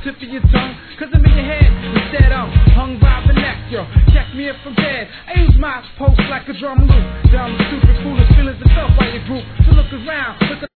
tip of your tongue, cause I'm in your head. Instead I'm hung by the neck, yo. Check me if I'm dead. I use my post like a drum loop. Dumb, stupid, foolish feelings and felt by your group. So look around, look